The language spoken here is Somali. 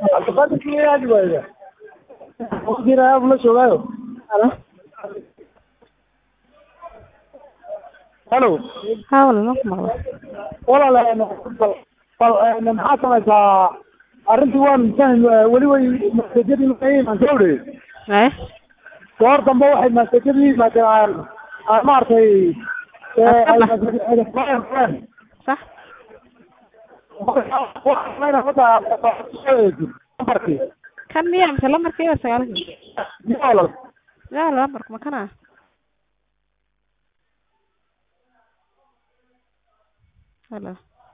Alfabet kii aad waaya. Oo jira abla soogayo. Halo. Halo. Haa walaal ma maqlo. Walaal maxaa samaysaa arrintii waan fahmi weli way masajadii ma sawde. Goor dambe waxay masajadii maadaan maartay صح كان مية مثل لمر كيف سألك لا لمر ما كان هلا